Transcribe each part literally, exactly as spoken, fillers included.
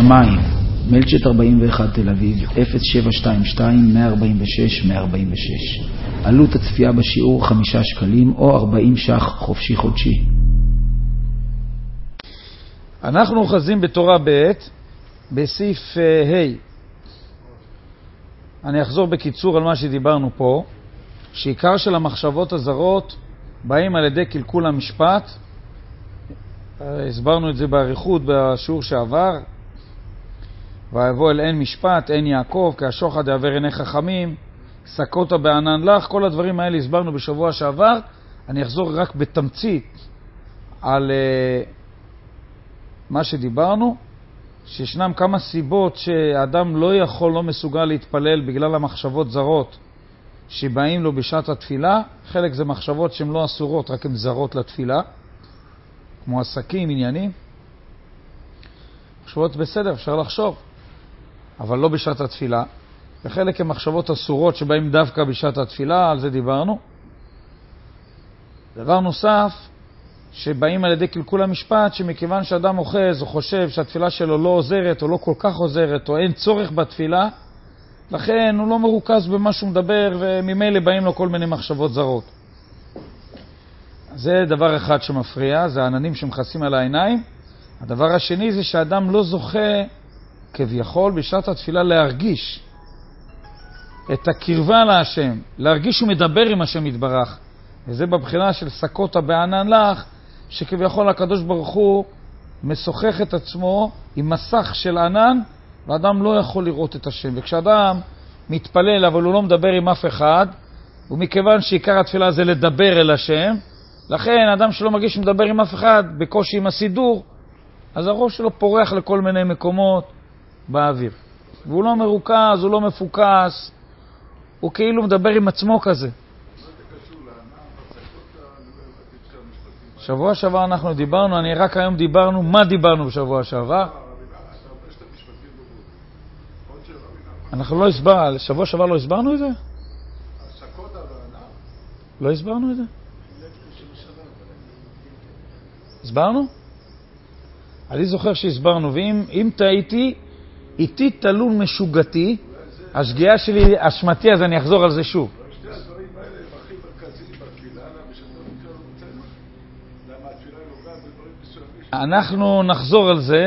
שמיים, מלצ'ט ארבעים ואחת תל אביב, אפס שבע שתיים שתיים מאה ארבעים ושש מאה ארבעים ושש. עלות הצפייה בשיעור חמישה שקלים או ארבעים ש"ח חופשי חודשי. אנחנו אוחזים בתורה ב' בסעיף ה'. אני אחזור בקיצור על מה שדיברנו פה, שעיקר של המחשבות הזרות באים על ידי קלקול המשפט. הסברנו את זה בעריכות בשיעור שעבר. ויבוא אל אין משפט, אין יעקב, כי השוחד יעבר עיני חכמים, סקות בענן לך. כל הדברים האלה הסברנו בשבוע שעבר. אני אחזור רק בתמצית על uh, מה שדיברנו, שישנם כמה סיבות שהאדם לא יכול, לא מסוגל להתפלל בגלל המחשבות זרות שבאים לו בשעת התפילה. חלק זה מחשבות שהן לא אסורות, רק הן זרות לתפילה, כמו עסקים, עניינים. מחשבות בסדר, אפשר לחשוב, אבל לא בשעת התפילה. וחלק הן מחשבות אסורות שבאים דווקא בשעת התפילה, על זה דיברנו. דבר נוסף, שבאים על ידי קלקול המשפט, שמכיוון שאדם אוחז או חושב שהתפילה שלו לא עוזרת או לא כל כך עוזרת או אין צורך בתפילה, לכן הוא לא מרוכז במה שהוא מדבר, וממילא באים לו כל מיני מחשבות זרות. זה דבר אחד שמפריע, זה העננים שמכסים על העיניים. הדבר השני זה שאדם לא זוכה כביכול בשעת התפילה להרגיש את הקרבה להשם, להרגיש שהוא מדבר עם השם יתברך. וזה בבחינה של סקות בענן לך, שכביכול הקדוש ברוך הוא משוחח את עצמו עם מסך של ענן, ואדם לא יכול לראות את השם. וכשאדם מתפלל אבל הוא לא מדבר עם אף אחד, ומכיוון שעיקר התפילה זה לדבר אל השם, לכן אדם שלא מרגיש שמדבר עם אף אחד, בקושי עם הסידור, אז הראש שלו פורח לכל מיני מקומות באוויר. והוא לא מרוכז, הוא לא מפוקס, הוא כאילו מדבר עם עצמו כזה. שבוע שעבר אנחנו דיברנו, אני רק היום דיברנו, מה דיברנו בשבוע שעבר? אנחנו לא הסברנו, שבוע שעבר לא הסברנו את זה? לא הסברנו את זה? הסברנו? אני זוכר שהסברנו, ואם אם טעיתי, איתי תלון משוגתי, השגיאה שלי, אשמתי, אז אני אחזור על זה שוב. אנחנו נחזור על זה.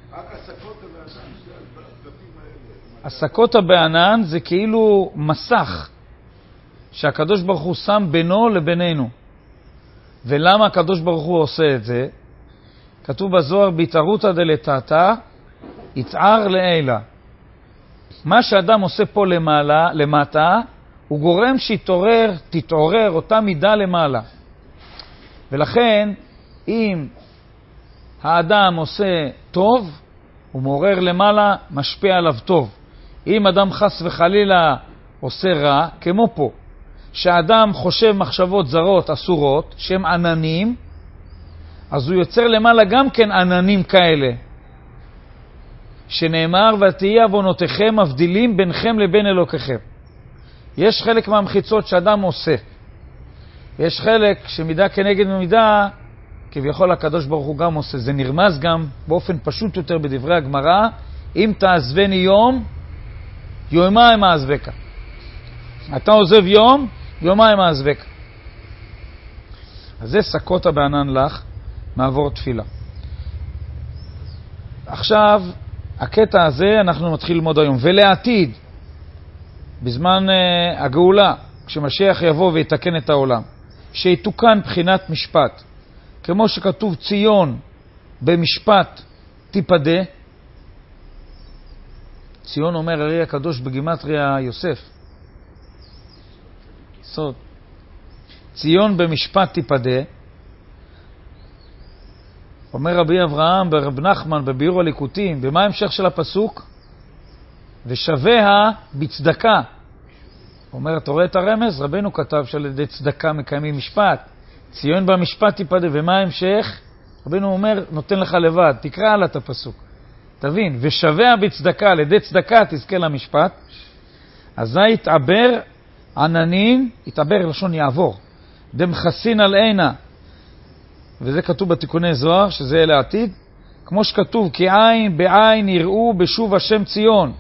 הסקות בענן זה כאילו מסך שהקדוש ברוך הוא שם בינו לבינינו. ולמה הקדוש ברוך הוא עושה את זה? כתוב בזוהר, בהתערותא דלתתא יתער לעילה. מה שאדם עושה פה למעלה, למטה, הוא גורם שיתעורר, תתעורר אותה מידה למעלה. ולכן, אם האדם עושה טוב, הוא מעורר למעלה, משפיע עליו טוב. אם אדם חס וחלילה עושה רע, כמו פה, שהאדם חושב מחשבות זרות, אסורות, שהם עננים, אז הוא יוצר למעלה גם כן עננים כאלה, שנאמר, ותהי עוונותיכם מבדילים ביניכם לבין אלוקיכם. יש חלק מהמחיצות שאדם עושה. יש חלק שמידה כנגד מידה, כביכול הקדוש ברוך הוא גם עושה. זה נרמז גם באופן פשוט יותר בדברי הגמרא, אם תעזבני יום, יומיים אעזבך. אתה עוזב יום, יומיים אעזבך. אז זה סקות בענן לך, מעבור תפילה. עכשיו, הקטע הזה אנחנו מתחיל ללמוד היום. ולעתיד, בזמן uh, הגאולה, כשמשיח יבוא ויתקן את העולם, שיתוקן בחינת משפט, כמו שכתוב ציון במשפט תיפדה. ציון אומר הרי הקדוש בגימטריה יוסף. סוד. ציון במשפט תיפדה. אומר רבי אברהם ברב נחמן בביאור הליקוטים, במה המשך של הפסוק? ושווה בצדקה. אומר, אתה רואה את הרמז? רבנו כתב שעל ידי צדקה מקיימים משפט. ציון במשפט תיפדה. ומה המשך? רבנו אומר, נותן לך לבד, תקרא עלה את הפסוק. תבין, ושווה בצדקה, על ידי צדקה תזכה למשפט. אז זה יתעבר עננים, יתעבר לשון יעבור. דמחסין על עינה. וזה כתוב בתיקוני זוהר, שזה לעתיד. כמו שכתוב, כי עין בעין יראו בשוב השם ציון.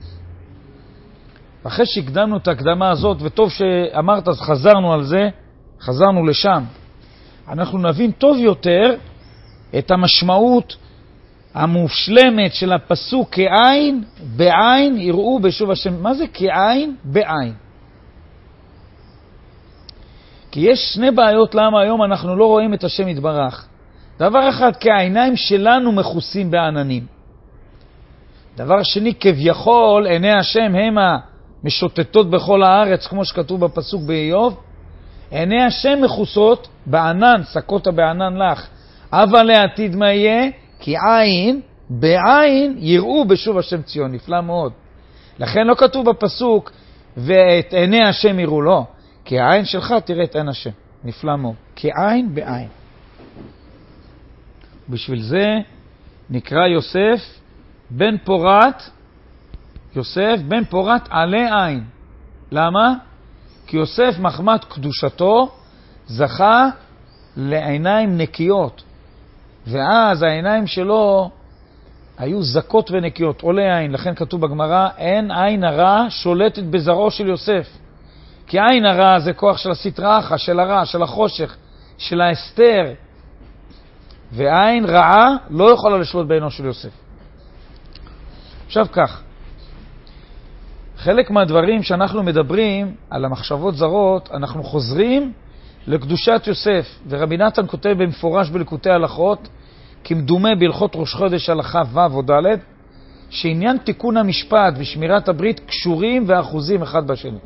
אחרי שהקדמנו את ההקדמה הזאת, וטוב שאמרת, אז חזרנו על זה, חזרנו לשם. אנחנו נבין טוב יותר את המשמעות המושלמת של הפסוק כעין בעין יראו בשוב השם. מה זה כעין בעין? כי יש שני בעיות למה היום אנחנו לא רואים את השם יתברך. דבר אחד, כי העיניים שלנו מכוסים בעננים. דבר שני, כביכול עיני השם הם המשוטטות בכל הארץ, כמו שכתוב בפסוק באיוב. עיני השם מכוסות בענן, שקות בענן לך. אבל לעתיד מה יהיה? כי עין בעין יראו בשוב השם ציון. נפלא מאוד. לכן לא כתוב בפסוק ואת עיני השם יראו, לא. כי העין שלך תראה את עין השם. נפלא מאוד. כי עין בעין. בשביל זה נקרא יוסף בן פורת, יוסף בן פורת עלי עין. למה? כי יוסף מחמת קדושתו זכה לעיניים נקיות. ואז העיניים שלו היו זקות ונקיות, עולי עין. לכן כתוב בגמרא, אין עין הרע שולטת בזרעו של יוסף. כי עין הרע זה כוח של הסטרא אחרא, של הרע, של החושך, של ההסתר. ועין רעה לא יכולה לשלוט בעינו של יוסף. עכשיו כך, חלק מהדברים שאנחנו מדברים על המחשבות זרות, אנחנו חוזרים לקדושת יוסף. ורבי נתן כותב במפורש בליקוטי הלכות, כמדומה בהלכות ראש חודש הלכה ו' או ד', שעניין תיקון המשפט ושמירת הברית קשורים ואחוזים אחד בשני.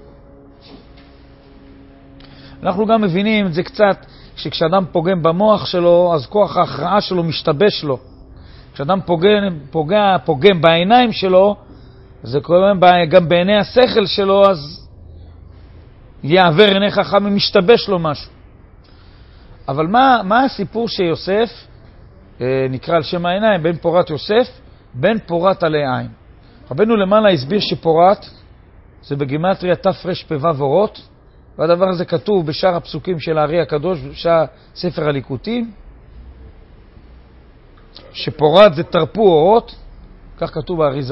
אנחנו גם מבינים את זה קצת, שכשאדם פוגם במוח שלו, אז כוח ההכרעה שלו משתבש לו. כשאדם פוגם, פוגע, פוגם בעיניים שלו, זה קורה גם בעיני השכל שלו, אז יעבר עיני חכם ומשתבש לו משהו. אבל מה, מה הסיפור שיוסף, אה, נקרא על שם העיניים, בן פורת יוסף, בן פורת עלי עין. רבנו למעלה הסביר שפורת, זה בגימטריה תפרש פ"ו אורות, והדבר הזה כתוב בשאר הפסוקים של הארי הקדוש, בשאר ספר הליקוטים, שפורת זה תרפו אורות, כך כתוב באריזה.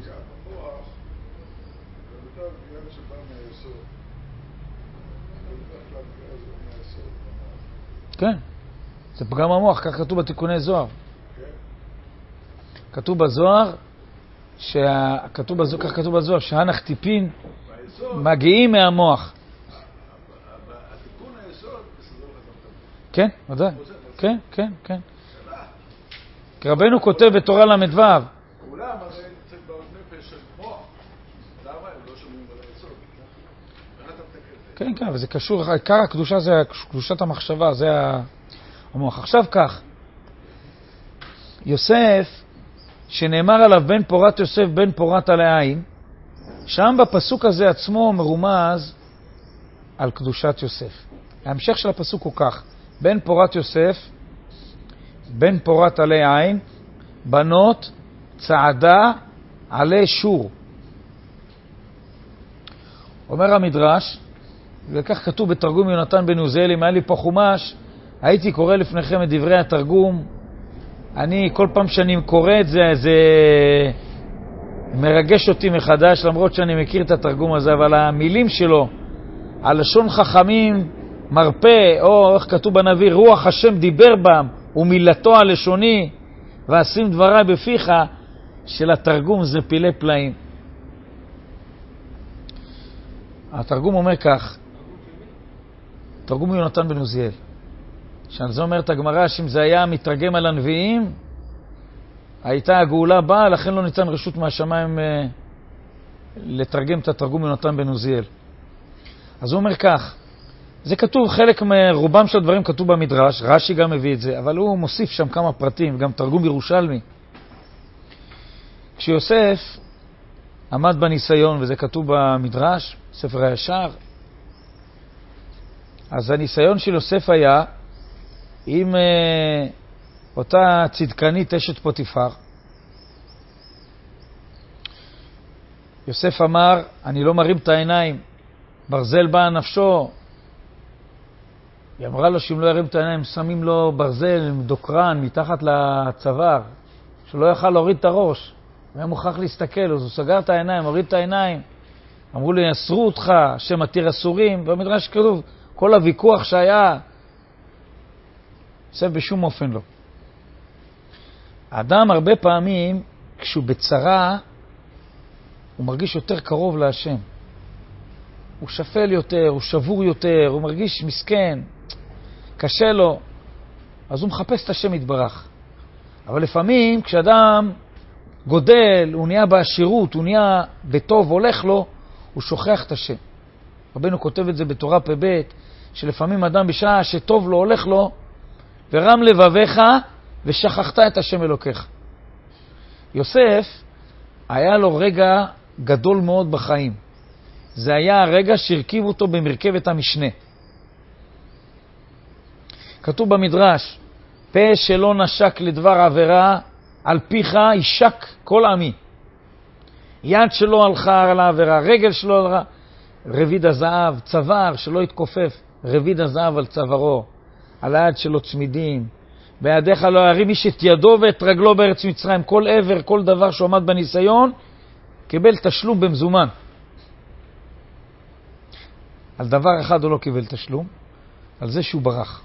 כן, זה פגם המוח, כך כתוב בתיקוני זוהר. כתוב בזוהר, כתוב בזוהר, כך כתוב בזוהר, שהנח טיפין מגיעים מהמוח. כן, ודאי. כן, כן, כן. כי רבנו כותב בתורה למדו. כולם הרי נמצאת בנפש של מוח. למה הם לא שומעים על היסוד? כן, כן, וזה קשור, עיקר הקדושה זה קדושת המחשבה, זה המוח. עכשיו כך, יוסף, שנאמר עליו בן פורת יוסף, בן פורת עלי עין, שם בפסוק הזה עצמו מרומז על קדושת יוסף. ההמשך של הפסוק הוא כך, בן פורת יוסף, בן פורת עלי עין, בנות צעדה עלי שור. אומר המדרש, וכך כתוב בתרגום יונתן בן עוזיאל, אם היה לי פה חומש, הייתי קורא לפניכם את דברי התרגום. אני, כל פעם שאני קורא את זה, זה מרגש אותי מחדש, למרות שאני מכיר את התרגום הזה, אבל המילים שלו, הלשון חכמים מרפא, או איך כתוב בנביא, רוח השם דיבר בם, ומילתו הלשוני, ועשים דברי בפיך, של התרגום זה פילי פלאים. התרגום אומר כך, תרגום יונתן בן עוזיאל, שעל זה אומרת הגמרא, שאם זה היה מתרגם על הנביאים, הייתה הגאולה באה, לכן לא ניתן רשות מהשמיים אה, לתרגם את התרגום יונתן בן עוזיאל. אז הוא אומר כך, זה כתוב, חלק מרובם של הדברים כתוב במדרש, רש"י גם מביא את זה, אבל הוא מוסיף שם כמה פרטים, גם תרגום ירושלמי. כשיוסף עמד בניסיון, וזה כתוב במדרש, ספר הישר, אז הניסיון של יוסף היה עם uh, אותה צדקנית אשת פוטיפר. יוסף אמר, אני לא מרים את העיניים, ברזל בא נפשו. היא אמרה לו שאם לא ירים את העיניים, שמים לו ברזל דוקרן מתחת לצוואר. שלא יכל להוריד את הראש. הוא היה מוכרח להסתכל, אז הוא סגר את העיניים, הוריד את העיניים. אמרו לי, אסרו אותך, השם מתיר אסורים, במדרש כתוב, כל הוויכוח שהיה, זה בשום אופן לא. האדם הרבה פעמים, כשהוא בצרה, הוא מרגיש יותר קרוב להשם. הוא שפל יותר, הוא שבור יותר, הוא מרגיש מסכן, קשה לו, אז הוא מחפש את השם יתברך. אבל לפעמים, כשאדם גודל, הוא נהיה בעשירות, הוא נהיה בטוב, הולך לו, הוא שוכח את השם. רבנו כותב את זה בתורה פ"ב, שלפעמים אדם בשעה שטוב לו, הולך לו, ורם לבביך ושכחת את השם אלוקיך. יוסף, היה לו רגע גדול מאוד בחיים. זה היה הרגע שהרכיב אותו במרכבת המשנה. כתוב במדרש, פה שלא נשק לדבר עבירה, על פיך ישק כל עמי. יד שלו הלכה על העבירה, רגל שלו הלכה, רביד הזהב, צוואר שלא יתכופף, רביד הזהב על צווארו, על היד שלו צמידים, בידיך לא ירים איש את ידו ואת רגלו בארץ מצרים, כל עבר, כל דבר שעומד בניסיון, קיבל תשלום במזומן. על דבר אחד הוא לא קיבל תשלום, על זה שהוא ברח.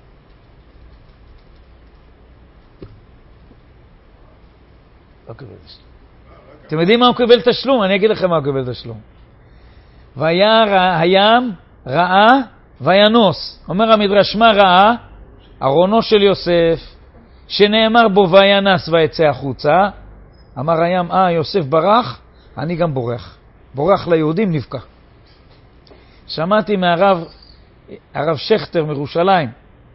לא קיבל תשלום. אתם יודעים מה הוא קיבל תשלום? אני אגיד לכם מה הוא קיבל תשלום. והיה הים ראה וינוס. אומר המדרש, מה ראה? ארונו של יוסף, שנאמר בו וינס ויצא החוצה. אמר הים, אה, יוסף ברח, אני גם בורח. בורח ליהודים נבקע. שמעתי מהרב, הרב שכטר מירושלים.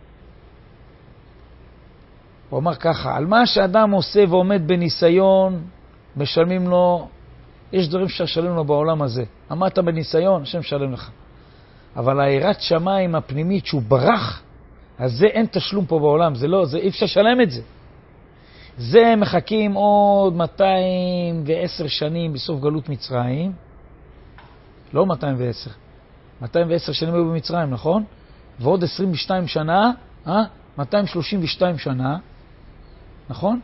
הוא אמר ככה, על מה שאדם עושה ועומד בניסיון, משלמים לו, יש דברים ששלם לו בעולם הזה. עמדת בניסיון, השם משלם לך. אבל היראת שמיים הפנימית שהוא ברח, אז זה אין תשלום פה בעולם, זה לא, זה אי אפשר לשלם את זה. זה מחכים עוד מאתיים ועשר שנים בסוף גלות מצרים, לא מאתיים ועשר, מאתיים ועשר שנים היו במצרים, נכון? ועוד עשרים ושתיים שנה, אה? מאתיים שלושים ושתיים שנה, נכון?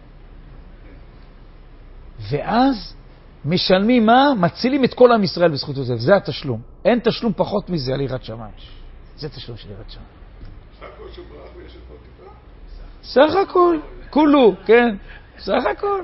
ואז משלמים מה? מצילים את כל עם ישראל בזכות יוסף. זה התשלום. אין תשלום פחות מזה על יראת שמיים. זה תשלום של יראת שמיים. סך הכל שברח ויש את עוד טיפה? סך הכל. כולו, כן. סך הכל.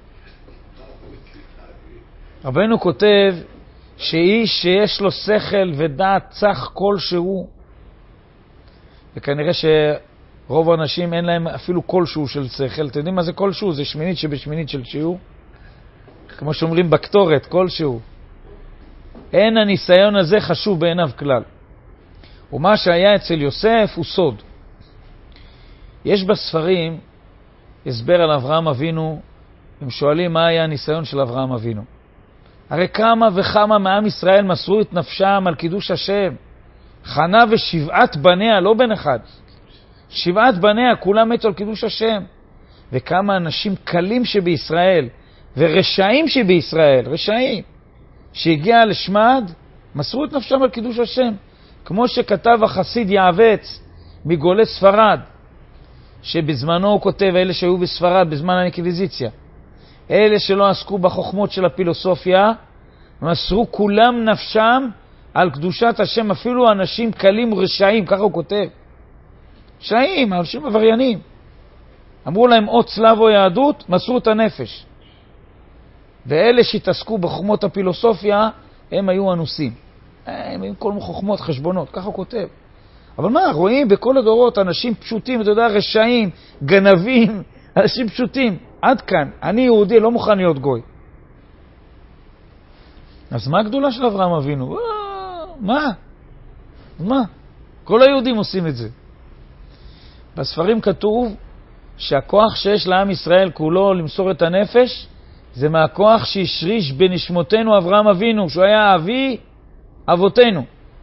רבנו כותב שאיש שיש לו שכל ודעת צח כלשהו, וכנראה שרוב האנשים אין להם אפילו כלשהו של שכל. אתם יודעים מה זה כלשהו? זה שמינית שבשמינית של שיעור. כמו שאומרים בקטורת, כלשהו. אין הניסיון הזה חשוב בעיניו כלל. ומה שהיה אצל יוסף הוא סוד. יש בספרים הסבר על אברהם אבינו, הם שואלים מה היה הניסיון של אברהם אבינו. הרי כמה וכמה מעם ישראל מסרו את נפשם על קידוש השם. חנה ושבעת בניה, לא בן אחד. שבעת בניה, כולם מתו על קידוש השם. וכמה אנשים קלים שבישראל, ורשעים שבישראל, רשעים, שהגיע לשמד, מסרו את נפשם על קידוש השם. כמו שכתב החסיד יעבץ מגולי ספרד, שבזמנו הוא כותב, אלה שהיו בספרד בזמן האינקוויזיציה, אלה שלא עסקו בחוכמות של הפילוסופיה, מסרו כולם נפשם על קדושת השם, אפילו אנשים קלים ורשעים, ככה הוא כותב. רשעים, אנשים עבריינים. אמרו להם או צלב או יהדות, מסרו את הנפש. ואלה שהתעסקו בחוכמות הפילוסופיה, הם היו אנוסים. הם היו כל חוכמות, חשבונות, ככה הוא כותב. אבל מה, רואים בכל הדורות אנשים פשוטים, אתה יודע, רשעים, גנבים, אנשים פשוטים. עד כאן, אני יהודי, לא מוכן להיות גוי. אז מה הגדולה של אברהם אבינו? מה? מה? כל היהודים עושים את זה. בספרים כתוב שהכוח שיש לעם ישראל כולו למסור את הנפש, זה מהכוח שהשריש בנשמותינו אברהם אבינו, שהוא היה אבי אבותינו.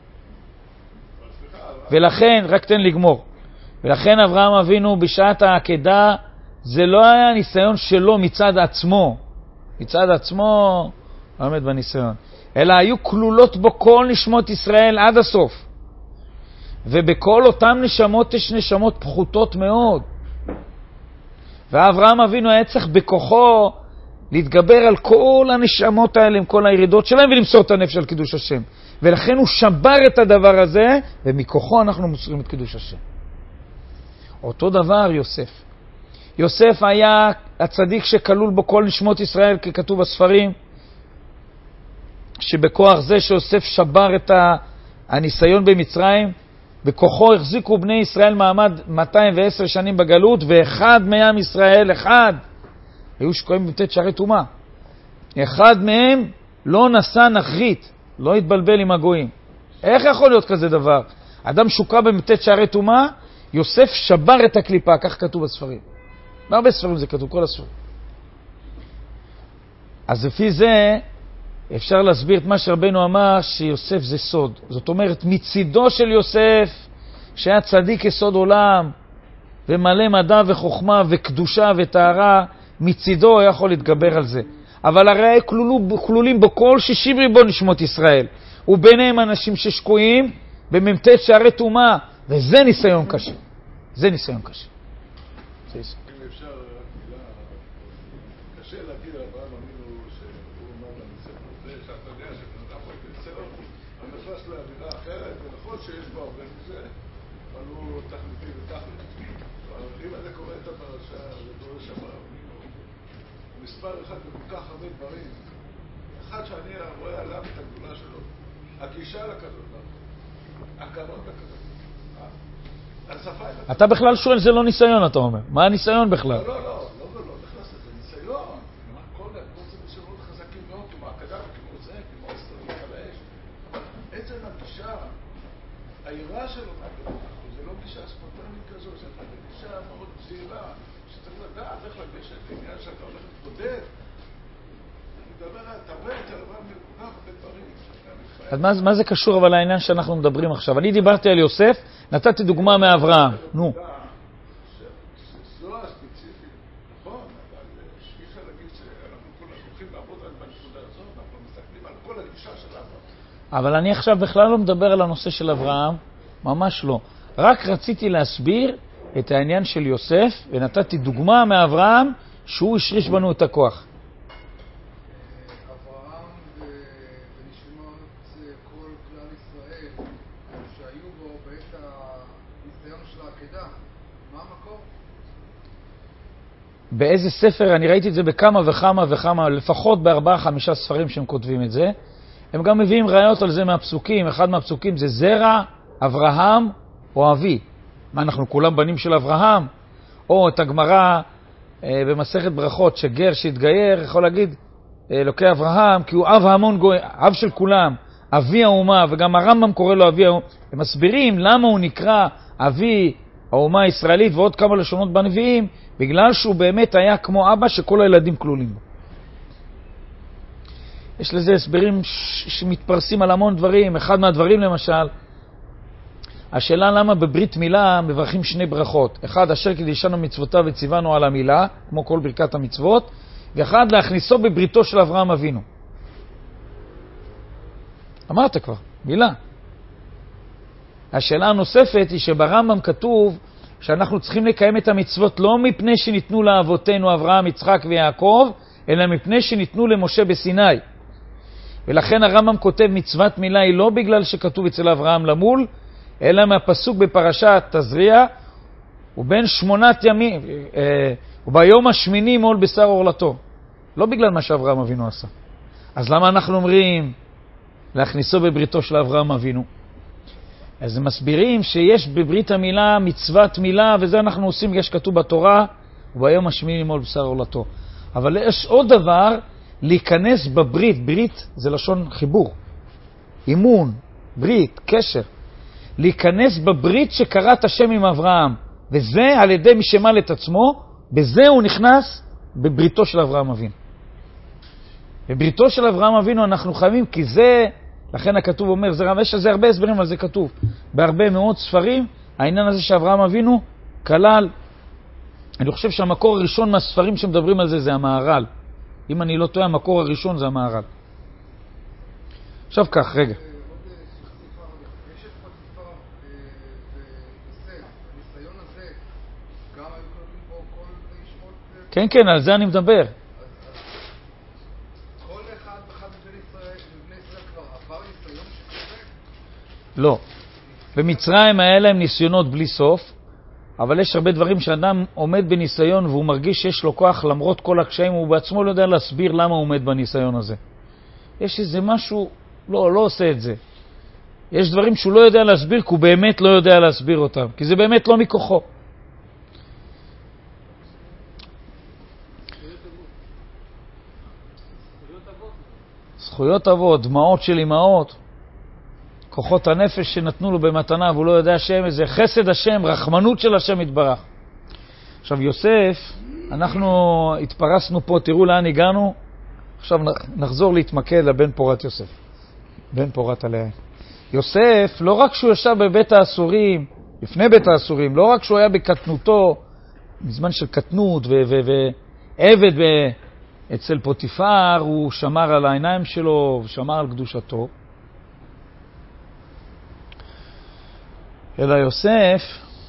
ולכן, רק תן לגמור, ולכן אברהם אבינו בשעת העקדה, זה לא היה ניסיון שלו מצד עצמו, מצד עצמו עומד בניסיון, אלא היו כלולות בו כל נשמות ישראל עד הסוף. ובכל אותם נשמות יש נשמות פחותות מאוד. ואברהם אבינו היה צריך בכוחו להתגבר על כל הנשמות האלה עם כל הירידות שלהם ולמסור את הנפש על קידוש השם. ולכן הוא שבר את הדבר הזה, ומכוחו אנחנו מוסרים את קידוש השם. אותו דבר יוסף. יוסף היה הצדיק שכלול בו כל נשמות ישראל, ככתוב בספרים, שבכוח זה שיוסף שבר את הניסיון במצרים, בכוחו החזיקו בני ישראל מעמד מאתיים ועשר שנים בגלות, ואחד מעם ישראל, אחד, היו שקועים במתת שערי טומאה. אחד מהם לא נשא נחרית, לא התבלבל עם הגויים. איך יכול להיות כזה דבר? אדם שוקע במתת שערי טומאה, יוסף שבר את הקליפה, כך כתוב בספרים. בהרבה ספרים זה כתוב, כל הספרים. אז לפי זה אפשר להסביר את מה שרבנו אמר, שיוסף זה סוד. זאת אומרת, מצידו של יוסף, שהיה צדיק יסוד עולם, ומלא מדע וחוכמה וקדושה וטהרה, מצידו היה יכול להתגבר על זה. אבל הרי כלולו, כלולים בו כל שישים ריבון נשמות ישראל, וביניהם אנשים ששקועים בממתת שערי טומאה, וזה ניסיון קשה. זה ניסיון קשה. זה ניסיון. אם אפשר רק מילה, קשה להגיד על אברהם אבינו שהוא אמר לניסיון הזה, שאתה יודע שבן אדם רואה ניסיון, אבל נכנס לאווירה אחרת, ונכון שיש בו הרבה מזה, אבל הוא תכליתי ותכלית. אבל אם אני קורא את הפרשה, זה דורש אברהם אבינו, מספר אחד בכל כך הרבה דברים, אחד שאני רואה עליו את הגדולה שלו, הגישה לקדוש ברוך הוא, הכבוד לקדוש ברוך הוא. אתה בכלל שואל, זה לא ניסיון, אתה אומר. מה הניסיון בכלל? לא, לא, לא, לא, לא, נכנס לזה ניסיון. כל זה ניסיונות חזקים מאוד, כמו הקדם, כמו זה, כמו הסתרים על האש. עצם הגישה, העירה שלו, זה לא גישה ספונטנית כזו, זה גישה מאוד זהירה, שצריך לדעת איך לגשת לעניין שאתה הולך להתמודד. אני מדבר, אתה רואה את הלבן מלכונה בדברים. אז מה, מה זה קשור אבל לעניין שאנחנו מדברים עכשיו? אני דיברתי על יוסף, נתתי דוגמה מאברהם. נו. זו הספציפית, נכון, אבל אי אפשר להגיד שאנחנו כולנו הולכים לעבוד על בנקודה הזאת, אנחנו מסתכלים על כל הגישה של אברהם. אבל אני עכשיו בכלל לא מדבר על הנושא של אברהם, ממש לא. רק רציתי להסביר את העניין של יוסף, ונתתי דוגמה מאברהם שהוא השריש בנו את הכוח. באיזה ספר, אני ראיתי את זה בכמה וכמה וכמה, לפחות בארבעה חמישה ספרים שהם כותבים את זה. הם גם מביאים ראיות על זה מהפסוקים. אחד מהפסוקים זה זרע, אברהם או אבי. מה, אנחנו כולם בנים של אברהם? או את הגמרא אה, במסכת ברכות, שגר שהתגייר, יכול להגיד, אה, אלוקי אברהם, כי הוא אב המון גוי, אב של כולם, אבי האומה, וגם הרמב"ם קורא לו אבי האומה. הם מסבירים למה הוא נקרא אבי האומה הישראלית ועוד כמה לשונות בנביאים, בגלל שהוא באמת היה כמו אבא שכל הילדים כלולים בו. יש לזה הסברים שמתפרסים על המון דברים. אחד מהדברים למשל, השאלה למה בברית מילה מברכים שני ברכות. אחד, אשר קידשנו מצוותיו וציוונו על המילה, כמו כל ברכת המצוות, ואחד, להכניסו בבריתו של אברהם אבינו. אמרת כבר, מילה. השאלה הנוספת היא שברמב"ם כתוב שאנחנו צריכים לקיים את המצוות לא מפני שניתנו לאבותינו אברהם, יצחק ויעקב, אלא מפני שניתנו למשה בסיני. ולכן הרמב"ם כותב מצוות מילה היא לא בגלל שכתוב אצל אברהם למול, אלא מהפסוק בפרשת תזריע, ובין שמונת ימים, אה, וביום השמיני מול בשר עורלתו. לא בגלל מה שאברהם אבינו עשה. אז למה אנחנו אומרים להכניסו בבריתו של אברהם אבינו? אז הם מסבירים שיש בברית המילה מצוות מילה, וזה אנחנו עושים, יש כתוב בתורה, וביום השמיני מול בשר עורלתו. אבל יש עוד דבר, להיכנס בברית. ברית זה לשון חיבור, אימון, ברית, קשר. להיכנס בברית שקראת השם עם אברהם, וזה על ידי מי שמל את עצמו, בזה הוא נכנס בבריתו של אברהם אבינו. בבריתו של אברהם אבינו אנחנו חייבים, כי זה, לכן הכתוב אומר, זה רמש, זה הרבה הסברים על זה כתוב. בהרבה מאוד ספרים, העניין הזה שאברהם אבינו כלל, אני חושב שהמקור הראשון מהספרים שמדברים על זה, זה המהר"ל. אם אני לא טועה, המקור הראשון זה המהר"ל. עכשיו כך, רגע. הניסיון הזה, גם היו כן, כן, על זה אני מדבר. כל אחד ואחד מבני ישראל כבר עבר ניסיון שכזה? לא. במצרים האלה הם ניסיונות בלי סוף, אבל יש הרבה דברים שאדם עומד בניסיון והוא מרגיש שיש לו כוח למרות כל הקשיים, הוא בעצמו לא יודע להסביר למה הוא עומד בניסיון הזה. יש איזה משהו, לא, לא עושה את זה. יש דברים שהוא לא יודע להסביר, כי הוא באמת לא יודע להסביר אותם, כי זה באמת לא מכוחו. זכויות אבות, דמעות של אמהות, כוחות הנפש שנתנו לו במתנה, והוא לא יודע השם, איזה חסד השם, רחמנות של השם יתברך. עכשיו יוסף, אנחנו התפרסנו פה, תראו לאן הגענו, עכשיו נחזור להתמקד לבן פורת יוסף. בן פורת עליה. יוסף, לא רק שהוא ישב בבית האסורים, לפני בית האסורים, לא רק שהוא היה בקטנותו, בזמן של קטנות ועבד אצל פוטיפר, הוא שמר על העיניים שלו ושמר על קדושתו. אלא יוסף,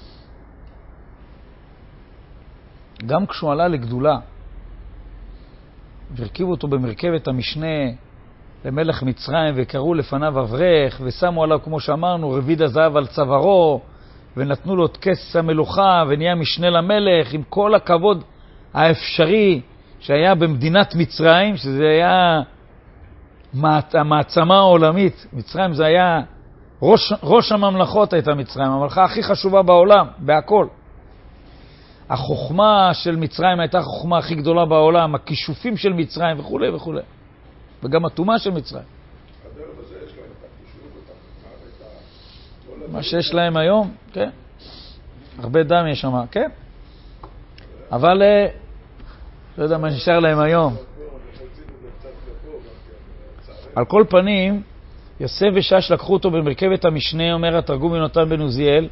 גם כשהוא עלה לגדולה, והרכיבו אותו במרכבת המשנה למלך מצרים, וקראו לפניו אברך, ושמו עליו, כמו שאמרנו, רביד הזהב על צווארו, ונתנו לו את כס המלוכה, ונהיה משנה למלך, עם כל הכבוד האפשרי שהיה במדינת מצרים, שזה היה המעצמה העולמית. מצרים זה היה ראש, ראש הממלכות הייתה מצרים, הממלכה הכי חשובה בעולם, בהכל. החוכמה של מצרים הייתה החוכמה הכי גדולה בעולם, הכישופים של מצרים וכו' וכו'. וגם התאומה של מצרים. מה שיש להם היום, כן. הרבה דם יש שם, כן. אבל לא יודע מה נשאר להם היום. על כל פנים, יוסף ושש לקחו אותו במרכבת המשנה, אומר התרגום יונתן בן עוזיאל,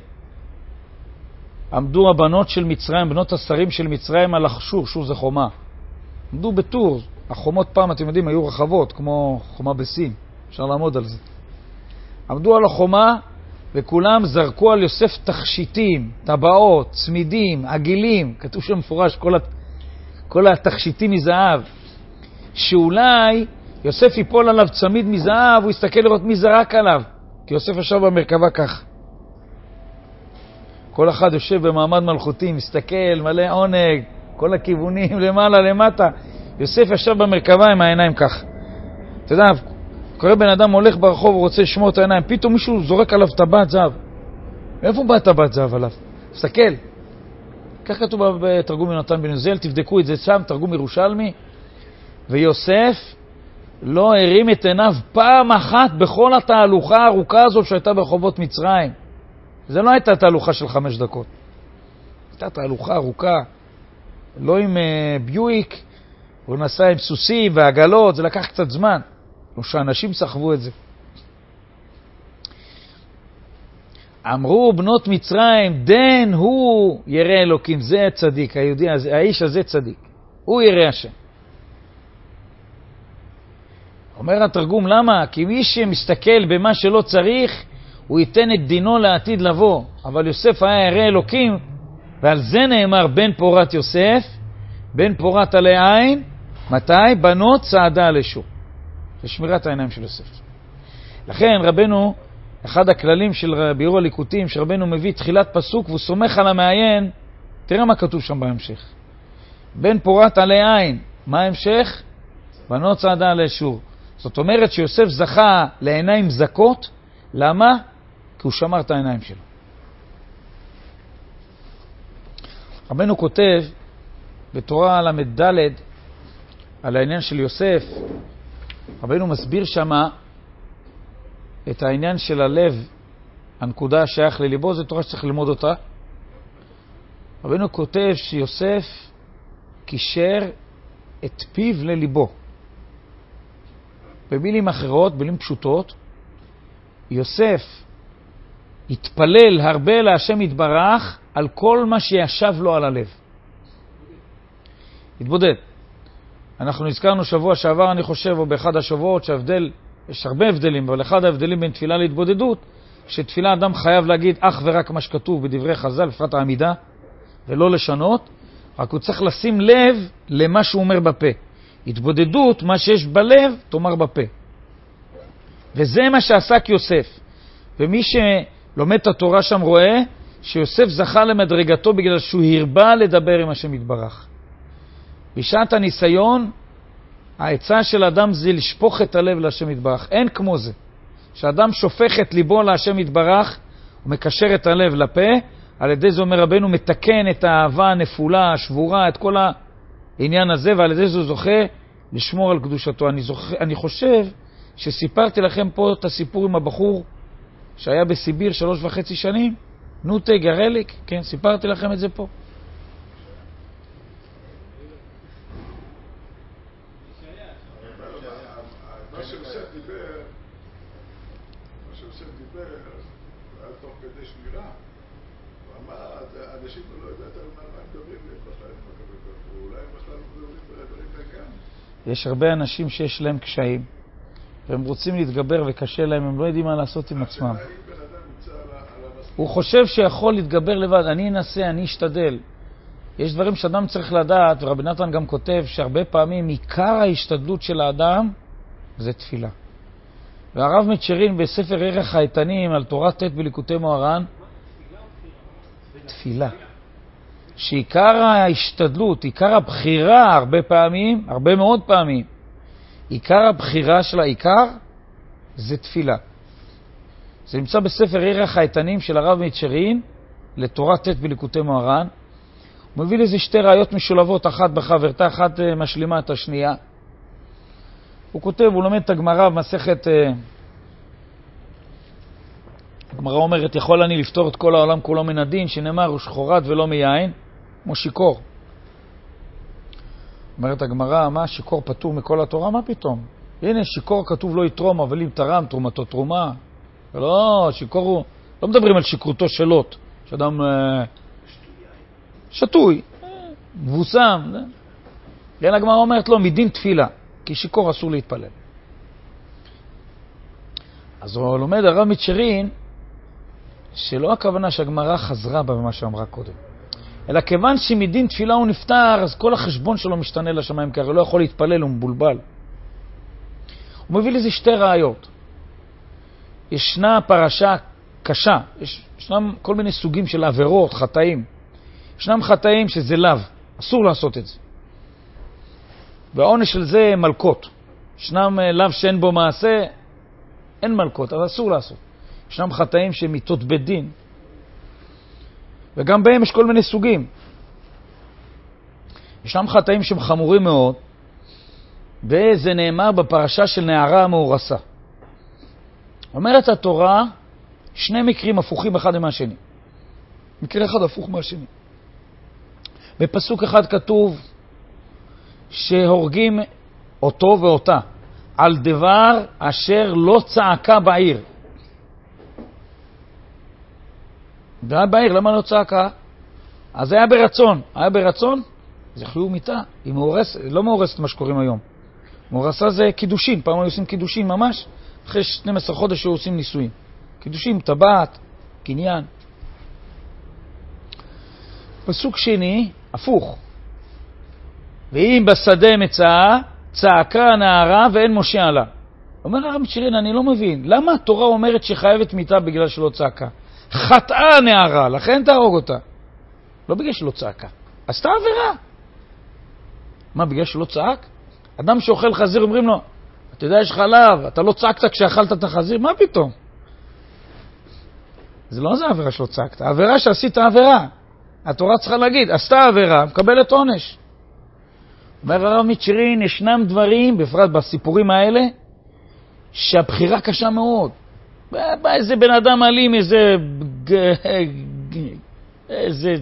עמדו הבנות של מצרים, בנות השרים של מצרים על השור, שור זה חומה. עמדו בטור, החומות פעם, אתם יודעים, היו רחבות, כמו חומה בסין, אפשר לעמוד על זה. עמדו על החומה, וכולם זרקו על יוסף תכשיטים, טבעות, צמידים, עגילים, כתוב שם מפורש, כל, הת... כל התכשיטים מזהב, שאולי יוסף ייפול עליו צמיד מזהב, הוא יסתכל לראות מי זרק עליו, כי יוסף ישב במרכבה כך. כל אחד יושב במעמד מלכותי, מסתכל, מלא עונג, כל הכיוונים, למעלה, למטה. יוסף ישב במרכבה עם העיניים כך. אתה יודע, קורא בן אדם הולך ברחוב, הוא רוצה לשמור את העיניים, פתאום מישהו זורק עליו טבעת זהב. איפה בא טבעת זהב עליו? תסתכל. כך כתוב בתרגום יונתן בן עוזיאל, תבדקו את זה שם, תרגום ירושלמי. ויוסף לא הרים את עיניו פעם אחת בכל התהלוכה הארוכה הזאת שהייתה ברחובות מצרים. זה לא הייתה תהלוכה של חמש דקות. הייתה תהלוכה ארוכה, לא עם uh, ביואיק, הוא נסע עם סוסים ועגלות, זה לקח קצת זמן. לא שאנשים סחבו את זה. אמרו בנות מצרים, דן הוא ירא אלוקים, זה צדיק, היהודי, האיש הזה צדיק. הוא ירא השם. אומר התרגום, למה? כי מי שמסתכל במה שלא צריך, הוא ייתן את דינו לעתיד לבוא. אבל יוסף היה ירא אלוקים, ועל זה נאמר בן פורת יוסף, בן פורת עלי עין, מתי? בנות צעדה על אשור. זה שמירת העיניים של יוסף. לכן רבנו, אחד הכללים של ביאור הליקוטים, שרבנו מביא תחילת פסוק, והוא סומך על המעיין, תראה מה כתוב שם בהמשך. בן פורת עלי עין, מה ההמשך? בנות צעדה על אשור. זאת אומרת שיוסף זכה לעיניים זכות, למה? כי הוא שמר את העיניים שלו. רבנו כותב בתורה למד ד' על העניין של יוסף, רבנו מסביר שמה את העניין של הלב, הנקודה השייך לליבו, זו תורה שצריך ללמוד אותה. רבנו כותב שיוסף קישר את פיו לליבו. במילים אחרות, במילים פשוטות, יוסף התפלל הרבה להשם יתברך על כל מה שישב לו על הלב. התבודד. אנחנו נזכרנו שבוע שעבר, אני חושב, או באחד השבועות, שהבדל, יש הרבה הבדלים, אבל אחד ההבדלים בין תפילה להתבודדות, שתפילה אדם חייב להגיד אך ורק מה שכתוב בדברי חז"ל, בפרט העמידה, ולא לשנות, רק הוא צריך לשים לב למה שהוא אומר בפה. התבודדות, מה שיש בלב, תאמר בפה. וזה מה שעסק יוסף. ומי שלומד את התורה שם רואה שיוסף זכה למדרגתו בגלל שהוא הרבה לדבר עם השם יתברך. בשעת הניסיון, העצה של אדם זה לשפוך את הלב להשם יתברך. אין כמו זה. כשאדם שופך את ליבו להשם יתברך, הוא מקשר את הלב לפה, על ידי זה אומר רבנו, מתקן את האהבה הנפולה, השבורה, את כל העניין הזה, ועל ידי זה הוא זוכה לשמור על קדושתו. אני, זוכה, אני חושב שסיפרתי לכם פה את הסיפור עם הבחור שהיה בסיביר שלוש וחצי שנים, נוטה גרליק, כן, סיפרתי לכם את זה פה. מה שיוסף דיבר, מה שיוסף דיבר, היה תוך כדי שמירה. הוא אמר, אנשים לא יודעת על מה הם מדברים בכלל עם הקדוש ברוך הוא, אולי בכלל לא מדברים בדברים כאן. יש הרבה אנשים שיש להם קשיים, והם רוצים להתגבר וקשה להם, הם לא יודעים מה לעשות עם עצמם. הוא חושב שיכול להתגבר לבד, אני אנסה, אני אשתדל. יש דברים שאדם צריך לדעת, ורבי נתן גם כותב שהרבה פעמים עיקר ההשתדלות של האדם זה תפילה. והרב מצ'רין בספר ערך האיתנים על תורת תת בליקוטי מוהר"ן, תפילה. שעיקר ההשתדלות, עיקר הבחירה הרבה פעמים, הרבה מאוד פעמים, עיקר הבחירה של העיקר זה תפילה. זה נמצא בספר ערך האיתנים של הרב מצ'רין לתורת תת בליקוטי מוהר"ן. הוא מביא לזה שתי ראיות משולבות, אחת בחברתה, אחת משלימה את השנייה. הוא כותב, הוא לומד את הגמרא במסכת, הגמרא אומרת, יכול אני לפתור את כל העולם כולו מן הדין, שנאמר, הוא שחורת ולא מיין, כמו שיקור. אומרת הגמרא, מה, שיקור פטור מכל התורה? מה פתאום? הנה, שיקור כתוב לא יתרום, אבל אם תרם, תרומתו תרומה. לא, שיקור הוא, לא מדברים על שיקרותו של לוט, שאדם שטוי, מבוסם. כן, הגמרא אומרת לו, מדין תפילה, כי שיקור אסור להתפלל. אז הוא לומד הרב מצ'רין, שלא הכוונה שהגמרא חזרה בה במה שאמרה קודם, אלא כיוון שמדין תפילה הוא נפטר, אז כל החשבון שלו משתנה לשמיים, כי הרי לא יכול להתפלל, הוא מבולבל. הוא מביא לזה שתי ראיות. ישנה פרשה קשה, יש, ישנם כל מיני סוגים של עבירות, חטאים. ישנם חטאים שזה לאו, אסור לעשות את זה. והעונש של זה מלכות. ישנם לאו שאין בו מעשה, אין מלכות, אבל אסור לעשות. ישנם חטאים שמיתות בית דין, וגם בהם יש כל מיני סוגים. ישנם חטאים שהם חמורים מאוד, וזה נאמר בפרשה של נערה המאורסה. אומרת התורה, שני מקרים הפוכים אחד מהשני. מקרה אחד הפוך מהשני. בפסוק אחד כתוב שהורגים אותו ואותה על דבר אשר לא צעקה בעיר. זה היה בעיר, למה לא צעקה? אז זה היה ברצון. היה ברצון? זה חיוב מיתה. היא מאורסת, לא מאורסת מה שקוראים היום. מאורסה זה קידושין. פעם היו עושים קידושין ממש. אחרי שנים עשר חודש שהיו עושים נישואים. קידושין, טבעת, קניין. פסוק שני, הפוך. ואם בשדה מצאה, צעקה הנערה ואין משה עלה. אומר הרב מצ'רין, אני לא מבין. למה התורה אומרת שחייבת מיתה בגלל שלא צעקה? חטאה הנערה, לכן תהרוג אותה. לא בגלל שלא צעקה. עשתה עבירה. מה, בגלל שלא צעק? אדם שאוכל חזיר אומרים לו, אתה יודע, יש חלב, אתה לא צעקת כשאכלת את החזיר, מה פתאום? זה לא זה העבירה שלא צעקת. העבירה שעשית עבירה. התורה צריכה להגיד, עשתה עבירה, מקבלת עונש. אומר הרב מצ'רין, ישנם דברים, בפרט בסיפורים האלה, שהבחירה קשה מאוד. בא איזה בן אדם אלים, איזה... איזה...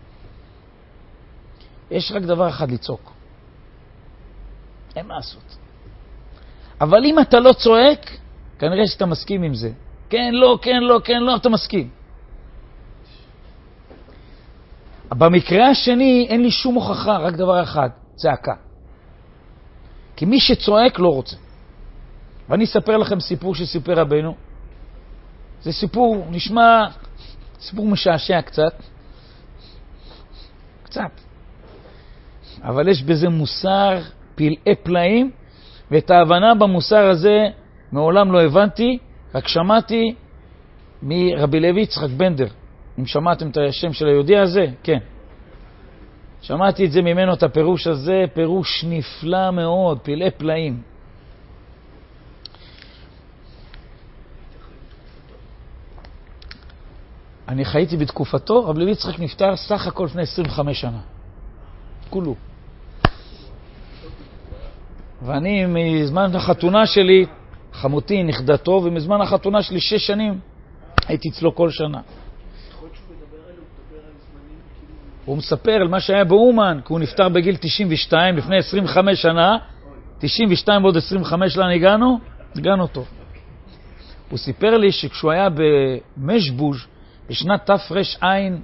יש רק דבר אחד לצעוק. אין מה לעשות. אבל אם אתה לא צועק, כנראה שאתה מסכים עם זה. כן, לא, כן, לא, כן, לא, אתה מסכים. במקרה השני אין לי שום הוכחה, רק דבר אחד, צעקה. כי מי שצועק לא רוצה. ואני אספר לכם סיפור שסיפר רבנו. זה סיפור, נשמע סיפור משעשע קצת. קצת. אבל יש בזה מוסר פלאי פלאים, ואת ההבנה במוסר הזה מעולם לא הבנתי, רק שמעתי מרבי לוי יצחק בנדר. אם שמעתם את השם של היהודי הזה, כן. שמעתי את זה ממנו, את הפירוש הזה, פירוש נפלא מאוד, פלאי פלאים. אני חייתי בתקופתו, רבי לוי יצחק נפטר סך הכל לפני עשרים וחמש שנה. כולו. ואני מזמן החתונה שלי, חמותי, נכדתו, ומזמן החתונה שלי שש שנים, הייתי אצלו כל שנה. הוא מספר על מה שהיה באומן, כי הוא נפטר בגיל תשעים ושתיים, לפני עשרים וחמש שנה, תשעים ושתיים ועוד עשרים וחמש לאן הגענו? הגענו טוב. הוא סיפר לי שכשהוא היה במשבוז' בשנת תר"ע,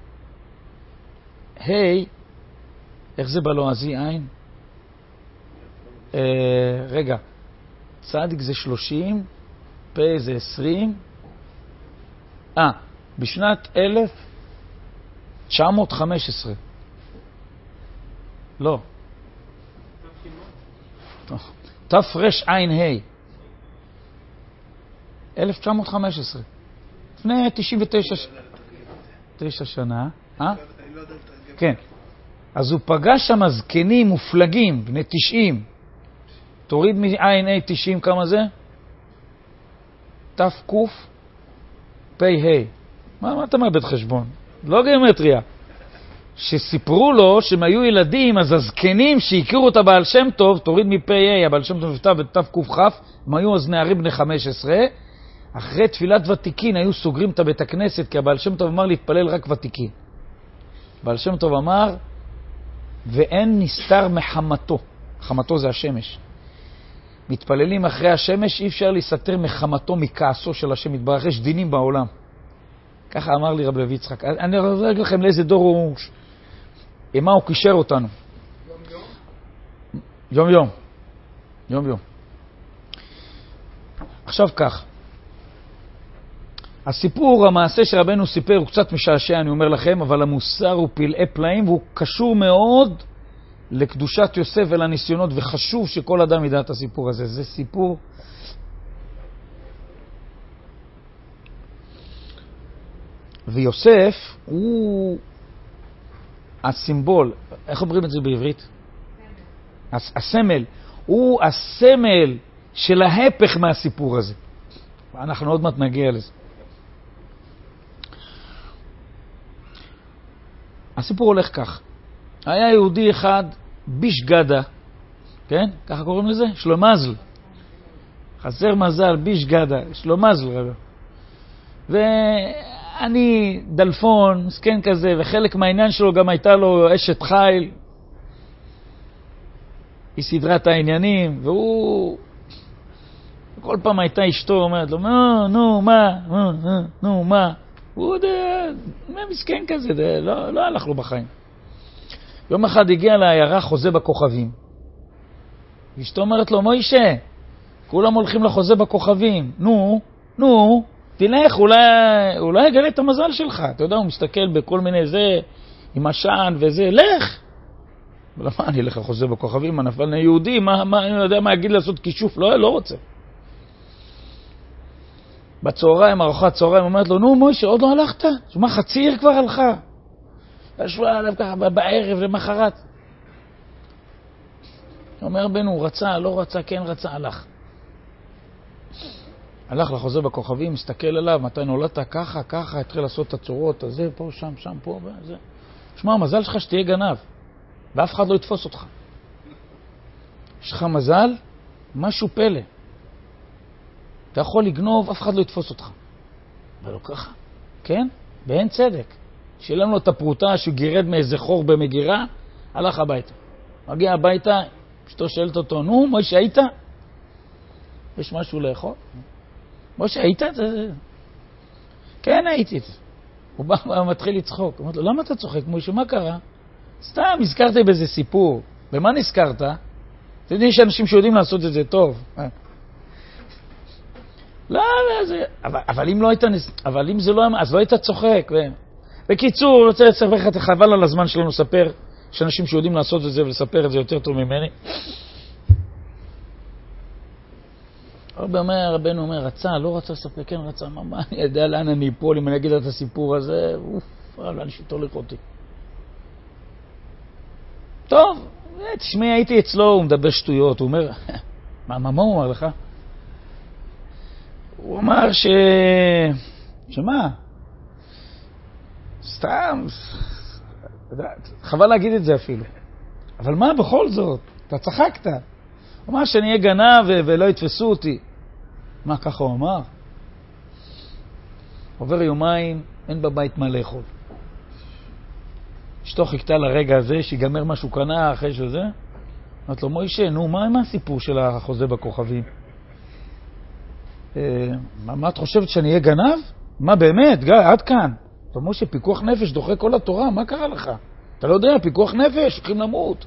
היי, איך זה בלועזי עין? אה, רגע, צדיק זה שלושים, פה זה עשרים, אה, בשנת אלף תשע מאות וחמש עשרה. לא. תר"ע אלף תשע מאות וחמש עשרה. לפני תשעים ותשע שנה. אה? כן. אז הוא פגש שם זקנים מופלגים, בני תשעים. תוריד מעין A תשעים כמה זה? תף קוף פי ה'. מה, מה אתה מאבד חשבון? לא גיאומטריה. שסיפרו לו שהם היו ילדים, אז הזקנים שהכירו את הבעל שם טוב, תוריד מפי ה', הבעל שם טוב נפטר בתף קוף חף, הם היו אז נערים בני חמש עשרה, אחרי תפילת ותיקין היו סוגרים את הבית הכנסת, כי הבעל שם טוב אמר להתפלל רק ותיקין. הבעל שם טוב אמר, ואין נסתר מחמתו. חמתו זה השמש. מתפללים אחרי השמש, אי אפשר להסתר מחמתו, מכעסו של השם יתברך. יש דינים בעולם. ככה אמר לי רבי לוי יצחק. אני רוצה להגיד לכם לאיזה דור הוא, עם מה הוא קישר אותנו. יום יום. יום יום. יום יום. עכשיו כך. הסיפור, המעשה שרבנו סיפר הוא קצת משעשע, אני אומר לכם, אבל המוסר הוא פלאי פלאים, והוא קשור מאוד לקדושת יוסף ולניסיונות, וחשוב שכל אדם ידע את הסיפור הזה. זה סיפור ויוסף הוא הסימבול, איך אומרים את זה בעברית? הסמל. הוא הסמל של ההפך מהסיפור הזה. אנחנו עוד מעט נגיע לזה. הסיפור הולך כך. היה יהודי אחד, ביש גדה, כן? ככה קוראים לזה? שלו מזל. חסר מזל, ביש גדה, שלו מזל רבי. ואני דלפון, מסכן כזה, וחלק מהעניין שלו גם הייתה לו אשת חיל. היא סדרה את העניינים, והוא... כל פעם הייתה אשתו אומרת לו, נו, נו, מה, נו, נו, נו, מה. הוא דה, מסכן כזה, דה, לא, לא הלך לו בחיים. יום אחד הגיע לעיירה חוזה בכוכבים. אשתו אומרת לו, מוישה, כולם הולכים לחוזה בכוכבים. נו, נו, תלך, אולי, אולי יגלה את המזל שלך. אתה יודע, הוא מסתכל בכל מיני זה, עם השען וזה, לך. אבל מה, אני אלך לחוזה בכוכבים, מה נפל יהודי, מה, מה, אני לא יודע מה יגיד לעשות כישוף, לא, לא רוצה. בצהריים, ארוחת צהריים, אומרת לו, נו מוישה, עוד לא הלכת? שמה, חצי עיר כבר הלכה. ישבה עליו ככה בערב למחרת. אומר בנו, הוא רצה, לא רצה, כן רצה, הלך. הלך לחוזה בכוכבים, מסתכל עליו, מתי נולדת ככה, ככה, התחיל לעשות את הצורות, הזה, פה, שם, שם, פה, וזה. שמע, המזל שלך שתהיה גנב, ואף אחד לא יתפוס אותך. יש לך מזל, משהו פלא. אתה יכול לגנוב, אף אחד לא יתפוס אותך. ולא ככה, כן? באין צדק. שילם לו את הפרוטה שהוא גירד מאיזה חור במגירה, הלך הביתה. מגיע הביתה, אשתו שואלת אותו, נו, מוישה, היית? יש משהו לאכול? מוישה, היית? כן, הייתי. הוא בא ומתחיל לצחוק. הוא אומר לו, למה אתה צוחק, מוישה? מה קרה? סתם, הזכרתי באיזה סיפור. במה נזכרת? אתה יודע, יש אנשים שיודעים לעשות את זה טוב. לא, זה... אבל, אבל אם לא היית, אבל אם זה לא, אז לא היית צוחק. ו... בקיצור, אני רוצה לספר לך, חבל על הזמן שלנו לספר יש אנשים שיודעים לעשות את זה ולספר את זה יותר טוב ממני. הרבה אומר, רבנו אומר, רצה, לא רצה לספר, כן רצה, מה, מה, אני יודע לאן אני אפול, אם אני אגיד את הסיפור הזה, אוף, אני שתוליך אותי. טוב, תשמעי, הייתי אצלו, הוא מדבר שטויות, הוא אומר, מה, מה, מה הוא אומר לך? הוא אמר ש... שמה? סתם, חבל להגיד את זה אפילו. אבל מה בכל זאת? אתה צחקת. הוא אמר שאני אהיה גנב ו- ולא יתפסו אותי. מה, ככה הוא אמר? עובר יומיים, אין בבית מה לאכול. אשתו חיכתה לרגע הזה, שיגמר משהו קנה אחרי שזה. אמרת לו, מוישה, נו, מה, מה הסיפור של החוזה בכוכבים? אה, מה, מה את חושבת שאני אהיה גנב? מה באמת? גיא, עד כאן. אתה משה, פיקוח נפש דוחה כל התורה, מה קרה לך? אתה לא יודע, פיקוח נפש, הולכים למות.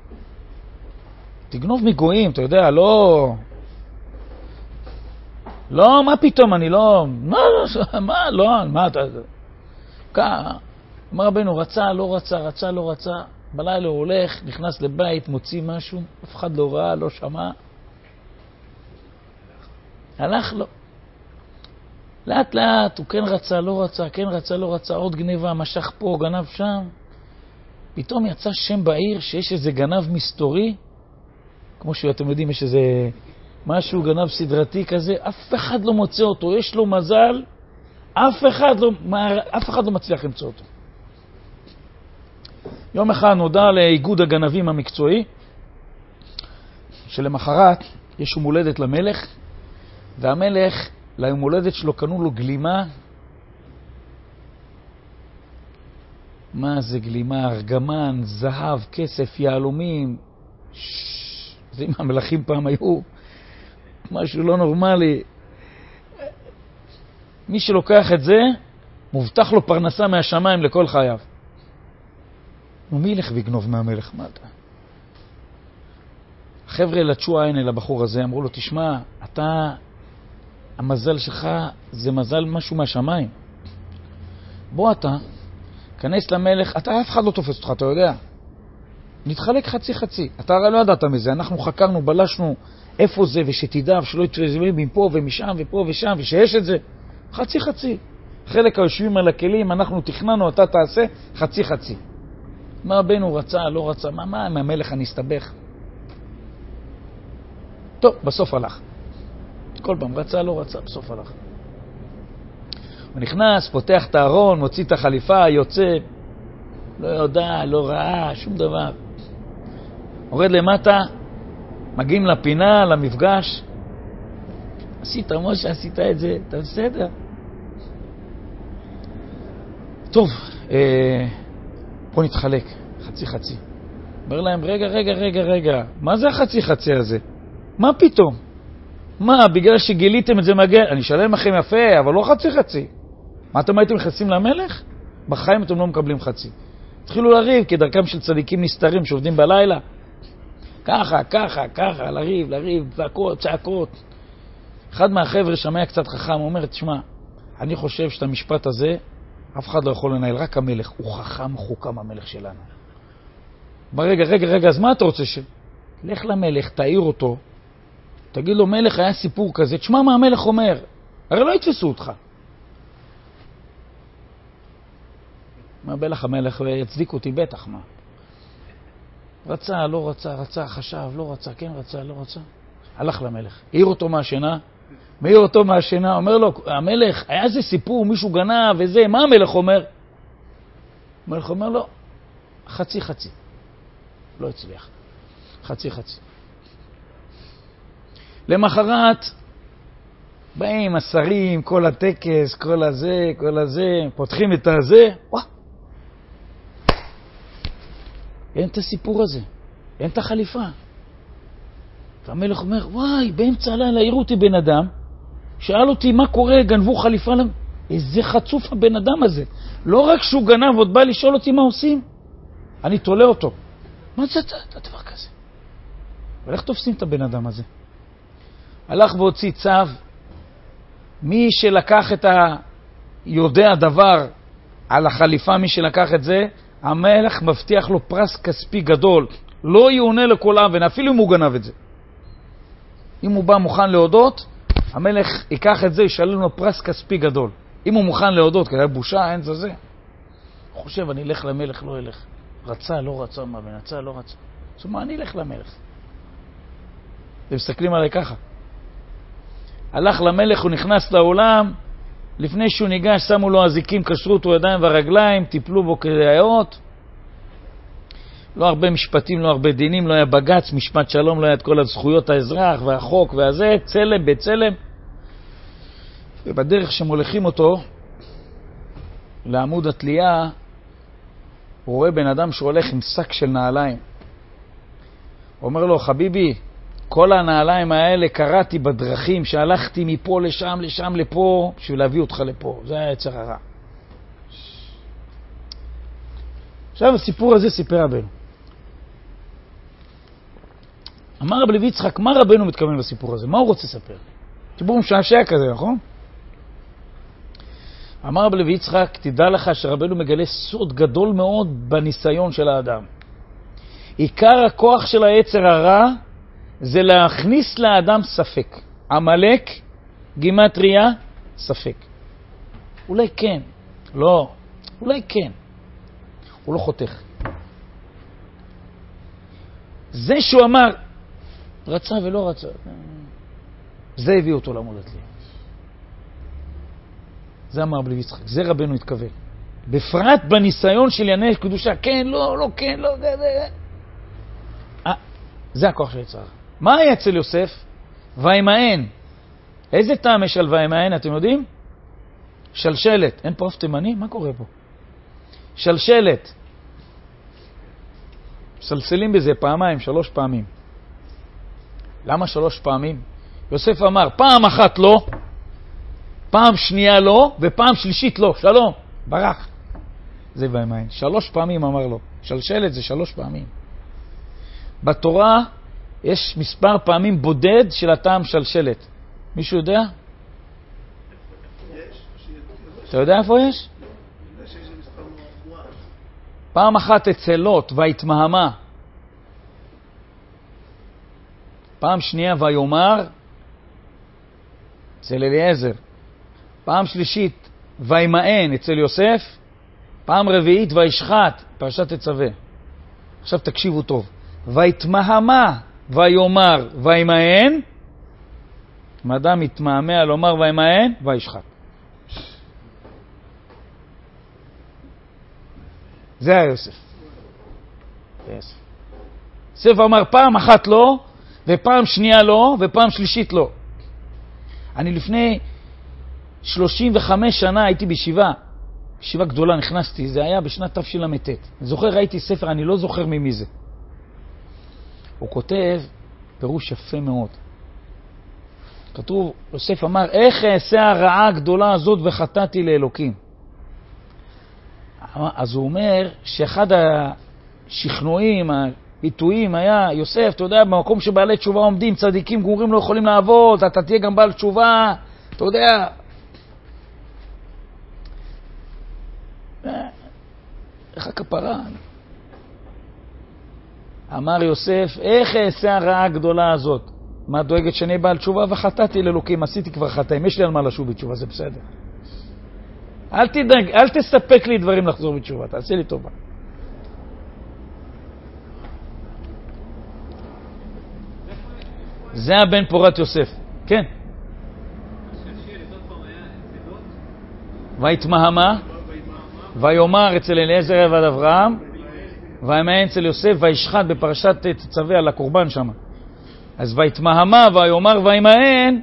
תגנוב מגויים, אתה יודע, לא... לא, מה פתאום, אני לא... מה, מה, לא, מה אתה... ככה, אמר רבנו, רצה, לא רצה, רצה, לא רצה, בלילה הוא הולך, נכנס לבית, מוציא משהו, אף אחד לא ראה, לא שמע. הלך לו. לאט לאט, הוא כן רצה, לא רצה, כן רצה, לא רצה, עוד גניבה, משך פה, גנב שם. פתאום יצא שם בעיר שיש איזה גנב מסתורי, כמו שאתם יודעים, יש איזה משהו גנב סדרתי כזה, אף אחד לא מוצא אותו, יש לו מזל, אף אחד לא, אף אחד לא מצליח למצוא אותו. יום אחד נודע לאיגוד הגנבים המקצועי, שלמחרת יש יום הולדת למלך, והמלך, ליום הולדת שלו קנו לו גלימה. מה זה גלימה? ארגמן, זהב, כסף, יהלומים. זה אם המלכים פעם היו משהו לא נורמלי. מי שלוקח את זה, מובטח לו פרנסה מהשמיים לכל חייו. ומי ילך ויגנוב מהמלך? מה אתה? החבר'ה לטשו עין אל הבחור הזה, אמרו לו, תשמע, אתה, המזל שלך זה מזל משהו מהשמיים. בוא אתה, כנס למלך, אתה אף אחד לא תופס אותך, אתה יודע. נתחלק חצי חצי. אתה הרי לא ידעת מזה, אנחנו חקרנו, בלשנו איפה זה, ושתדע, ושלא יתרזמים מפה ומשם ופה ושם, ושיש את זה. חצי חצי. חלק היושבים על הכלים, אנחנו תכננו, אתה תעשה, חצי חצי. מה רבנו רצה, לא רצה, מה, מה, מהמלך אני אסתבך? טוב, בסוף הלך. כל פעם רצה, לא רצה, בסוף הלך. הוא נכנס, פותח את הארון, מוציא את החליפה, יוצא, לא יודע, לא ראה, שום דבר. הורד למטה, מגיעים לפינה, למפגש. עשית, משה, עשית את זה, אתה בסדר? טוב, אה, בוא נתחלק, חצי חצי. אומר להם, רגע, רגע, רגע, רגע, מה זה החצי חצי הזה? מה פתאום? מה, בגלל שגיליתם את זה מגן? אני אשלם לכם יפה, אבל לא חצי חצי. מה אתם הייתם נכנסים למלך? בחיים אתם לא מקבלים חצי. התחילו לריב כדרכם של צדיקים נסתרים שעובדים בלילה. ככה, ככה, ככה, לריב, לריב, צעקות, צעקות. אחד מהחבר'ה שמע קצת חכם, הוא אומר, תשמע, אני חושב שאת המשפט הזה, אף אחד לא יכול לנהל, רק המלך. הוא חכם חוכם המלך שלנו. ברגע, רגע, רגע, אז מה אתה רוצה ש... לך למלך, תעיר אותו, תגיד לו, מלך, היה סיפור כזה, תשמע מה המלך אומר, הרי לא יתפסו אותך. מה בלך המלך יצדיק אותי, בטח, מה? רצה, לא רצה, רצה, חשב, לא רצה, כן רצה, לא רצה. הלך למלך, העיר אותו מהשינה, מעיר אותו מהשינה, אומר לו, המלך, היה איזה סיפור, מישהו גנב וזה, מה המלך אומר? המלך אומר לו, חצי חצי. לא הצליח. חצי חצי. למחרת, באים השרים, כל הטקס, כל הזה, כל הזה, פותחים את הזה, וואה. אין את הסיפור הזה, אין את החליפה. והמלך אומר, וואי, באמצע הלילה העירו אותי בן אדם, שאל אותי מה קורה, גנבו חליפה להם. איזה חצוף הבן אדם הזה. לא רק שהוא גנב, עוד בא לשאול אותי מה עושים. אני תולה אותו. מה זה הדבר כזה? ואיך תופסים את הבן אדם הזה? הלך והוציא צו, מי שלקח את היודע דבר על החליפה, מי שלקח את זה, המלך מבטיח לו פרס כספי גדול, לא יעונה לכל אבן, אפילו אם הוא גנב את זה. אם הוא בא מוכן להודות, המלך ייקח את זה, ישלם לו פרס כספי גדול. אם הוא מוכן להודות, כדי בושה, אין זה זה. הוא חושב, אני אלך למלך, לא אלך. רצה, לא רצה, מה בנצה, לא רצה. זאת אומרת, אני אלך למלך. אתם מסתכלים עליי ככה. הלך למלך, הוא נכנס לעולם, לפני שהוא ניגש, שמו לו הזיקים, קשרו אותו ידיים ורגליים, טיפלו בו כדאיות. לא הרבה משפטים, לא הרבה דינים, לא היה בגץ, משפט שלום, לא היה את כל הזכויות האזרח והחוק והזה, צלם בצלם. ובדרך שמולכים אותו לעמוד התלייה, הוא רואה בן אדם שהולך עם שק של נעליים. הוא אומר לו, חביבי, כל הנעליים האלה קראתי בדרכים שהלכתי מפה לשם, לשם, לפה, בשביל להביא אותך לפה. זה היה יצר הרע. עכשיו הסיפור הזה סיפר רבנו. אמר רב לוי יצחק, מה רבנו מתכוון בסיפור הזה? מה הוא רוצה לספר? סיפור משעשע כזה, נכון? אמר רב לוי יצחק, תדע לך שרבנו מגלה סוד גדול מאוד בניסיון של האדם. עיקר הכוח של היצר הרע זה להכניס לאדם ספק. עמלק, גימטריה, ספק. אולי כן, לא, אולי כן. הוא לא חותך. זה שהוא אמר, רצה ולא רצה, זה הביא אותו לעמוד התלייה. זה אמר רב לוי יצחק, זה רבנו התכוון. בפרט בניסיון של ענייני קדושה, כן, לא, לא, כן, לא, זה, זה. אה, זה הכוח של יצר. מה היה אצל יוסף? וימאן. איזה טעם יש על וימאן, אתם יודעים? שלשלת. אין פה אף תימני? מה קורה פה? שלשלת. סלסלים בזה פעמיים, שלוש פעמים. למה שלוש פעמים? יוסף אמר, פעם אחת לא, פעם שנייה לא, ופעם שלישית לא. שלום, ברח. זה וימאן. שלוש פעמים אמר לו. שלשלת זה שלוש פעמים. בתורה יש מספר פעמים בודד של הטעם שלשלת. מישהו יודע? אתה יודע איפה יש? פעם אחת אצל לוט והתמהמה. פעם שנייה ויאמר אצל אליעזר. פעם שלישית וימאן אצל יוסף. פעם רביעית וישחט, פרשת תצווה. עכשיו תקשיבו טוב. ויתמהמה ויאמר וימאן. אם אדם מתמהמה לומר וימאן, וישחט. זה היה יוסף. יוסף אמר פעם אחת לא, ופעם שנייה לא, ופעם שלישית לא. אני לפני שלושים וחמש שנה הייתי בישיבה, ישיבה גדולה נכנסתי, זה היה בשנת תשל"ט. אני זוכר, ראיתי ספר, אני לא זוכר ממי זה. הוא כותב פירוש יפה מאוד. כתוב, יוסף אמר, איך אעשה הרעה הגדולה הזאת וחטאתי לאלוקים? אז הוא אומר שאחד השכנועים, הביטויים היה, יוסף, אתה יודע, במקום שבעלי תשובה עומדים, צדיקים גמורים לא יכולים לעבוד, אתה תהיה גם בעל תשובה, אתה יודע. איך הכפרה? אמר יוסף, איך אעשה הרעה הגדולה הזאת? מה דואגת שאני בעל תשובה וחטאתי לאלוקים, עשיתי כבר חטאים, יש לי על מה לשוב בתשובה, זה בסדר. אל תדאג, אל תספק לי דברים לחזור בתשובה, תעשה לי טובה. זה הבן פורת יוסף, כן. ויתמהמה, ויאמר אצל אליעזר עבד אברהם, וימאן אצל יוסף, וישחט בפרשת תצווה על הקורבן שם. אז ויתמהמה, ויאמר וימאן,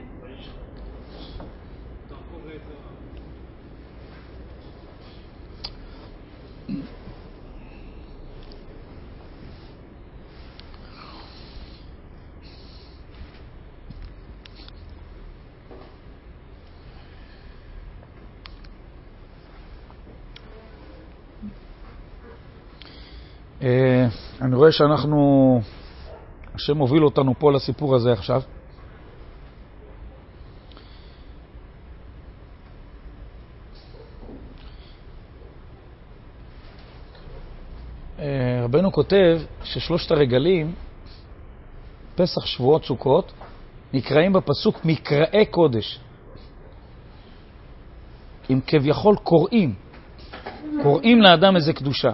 אני רואה שאנחנו, השם מוביל אותנו פה לסיפור הזה עכשיו. רבנו כותב ששלושת הרגלים, פסח, שבועות, סוכות, נקראים בפסוק מקראי קודש. אם כביכול קוראים, קוראים לאדם איזה קדושה.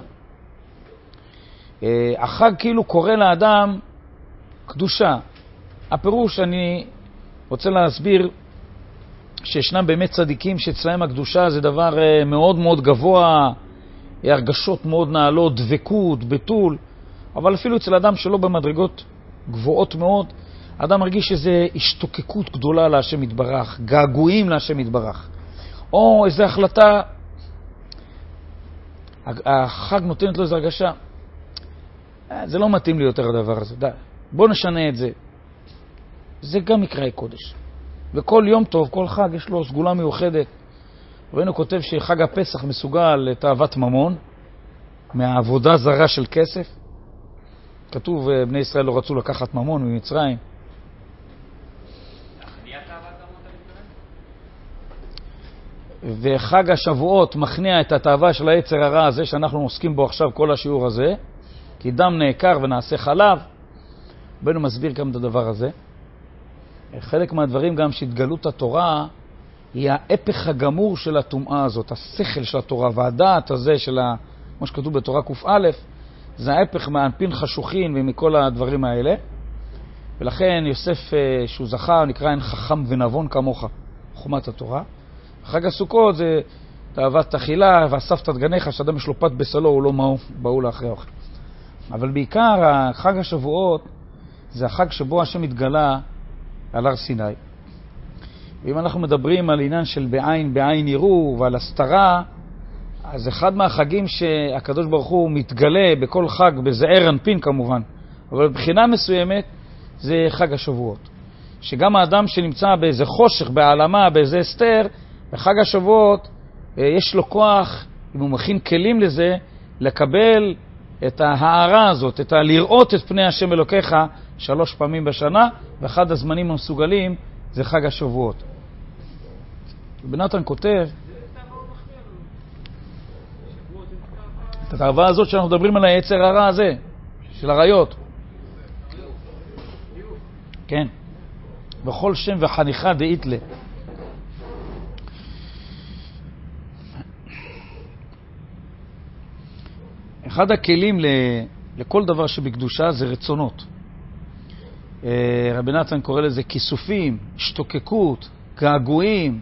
החג כאילו קורא לאדם קדושה. הפירוש, אני רוצה להסביר שישנם באמת צדיקים שאצלהם הקדושה זה דבר מאוד מאוד גבוה, הרגשות מאוד נעלות, דבקות, ביטול, אבל אפילו אצל אדם שלא במדרגות גבוהות מאוד, אדם מרגיש איזו השתוקקות גדולה להשם יתברך, געגועים להשם יתברך. או איזו החלטה, החג נותנת לו איזו הרגשה, זה לא מתאים לי יותר הדבר הזה, די, בוא נשנה את זה. זה גם מקראי קודש. וכל יום טוב, כל חג יש לו סגולה מיוחדת. רבנו כותב שחג הפסח מסוגל לתאוות ממון, מהעבודה זרה של כסף. כתוב, בני ישראל לא רצו לקחת ממון ממצרים. וחג השבועות מכניע את התאווה של היצר הרע הזה שאנחנו עוסקים בו עכשיו כל השיעור הזה, כי דם נעקר ונעשה חלב. רבנו מסביר גם את הדבר הזה. חלק מהדברים גם שהתגלות התורה היא ההפך הגמור של הטומאה הזאת, השכל של התורה והדעת הזה של ה... כמו שכתוב בתורה ק"א, זה ההפך מהאנפין חשוכין ומכל הדברים האלה. ולכן יוסף שהוא זכה נקרא אין חכם ונבון כמוך, חומת התורה. חג הסוכות זה תאוות אכילה ואספת את גניך, שאדם יש לו פת בסלו הוא לא מהו, באו לאחרי אוכל. אבל בעיקר חג השבועות זה החג שבו השם התגלה על הר סיני. ואם אנחנו מדברים על עניין של בעין בעין יראו ועל הסתרה, אז אחד מהחגים שהקדוש ברוך הוא מתגלה בכל חג, בזעיר אנפין כמובן, אבל בבחינה מסוימת זה חג השבועות. שגם האדם שנמצא באיזה חושך, בהעלמה, באיזה הסתר, בחג השבועות יש לו כוח, אם הוא מכין כלים לזה, לקבל את ההערה הזאת, את ה- לראות את פני השם אלוקיך שלוש פעמים בשנה, ואחד הזמנים המסוגלים זה חג השבועות. בנתן כותב את התאווה הזאת שאנחנו מדברים על היצר הרע הזה, של הריות. כן. בכל שם וחניכה דאיתלה. אחד הכלים לכל דבר שבקדושה זה רצונות. רבי נתן קורא לזה כיסופים, השתוקקות, געגועים,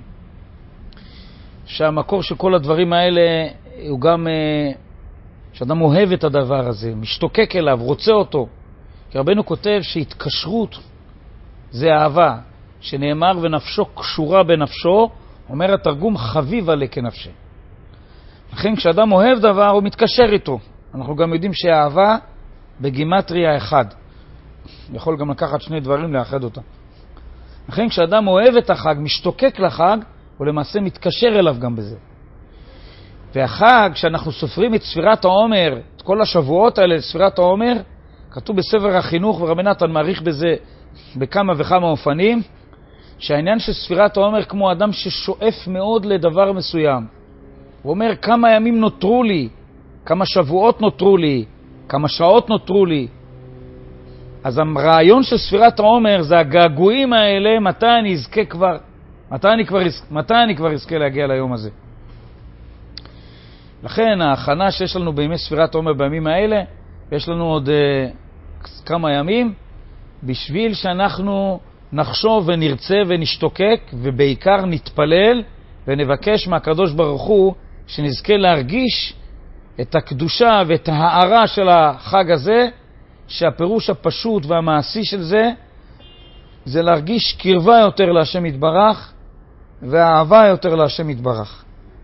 שהמקור של כל הדברים האלה הוא גם שאדם אוהב את הדבר הזה, משתוקק אליו, רוצה אותו. כי רבנו כותב שהתקשרות זה אהבה, שנאמר ונפשו קשורה בנפשו, אומר התרגום חביב עלי כנפשי. לכן כשאדם אוהב דבר הוא מתקשר איתו. אנחנו גם יודעים שהאהבה בגימטריה אחד. יכול גם לקחת שני דברים לאחד אותם. לכן כשאדם אוהב את החג, משתוקק לחג, הוא למעשה מתקשר אליו גם בזה. והחג, כשאנחנו סופרים את ספירת העומר, את כל השבועות האלה, ספירת העומר, כתוב בספר החינוך, ורבי נתן מעריך בזה בכמה וכמה אופנים, שהעניין של ספירת העומר כמו אדם ששואף מאוד לדבר מסוים. הוא אומר, כמה ימים נותרו לי, כמה שבועות נותרו לי, כמה שעות נותרו לי. אז הרעיון של ספירת העומר זה הגעגועים האלה, מתי אני אזכה כבר, מתי אני כבר, מתי אני כבר אזכה להגיע ליום הזה. לכן ההכנה שיש לנו בימי ספירת העומר בימים האלה, יש לנו עוד uh, כמה ימים, בשביל שאנחנו נחשוב ונרצה ונשתוקק, ובעיקר נתפלל ונבקש מהקדוש ברוך הוא שנזכה להרגיש את הקדושה ואת ההערה של החג הזה, שהפירוש הפשוט והמעשי של זה, זה להרגיש קרבה יותר להשם יתברך, והאהבה יותר להשם יתברך.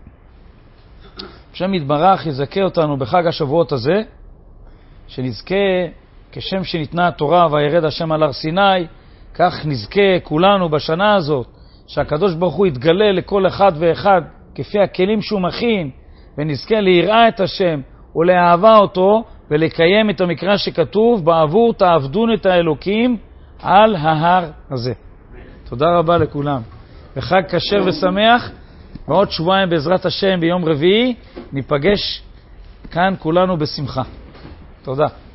השם יתברך יזכה אותנו בחג השבועות הזה, שנזכה כשם שניתנה התורה וירד השם על הר סיני, כך נזכה כולנו בשנה הזאת, שהקדוש ברוך הוא יתגלה לכל אחד ואחד כפי הכלים שהוא מכין, ונזכה ליראה את השם ולאהבה אותו, ולקיים את המקרא שכתוב, בעבור תעבדון את האלוקים על ההר הזה. תודה רבה לכולם. וחג כשר ושמח. בעוד שבועיים בעזרת השם ביום רביעי ניפגש כאן כולנו בשמחה. תודה.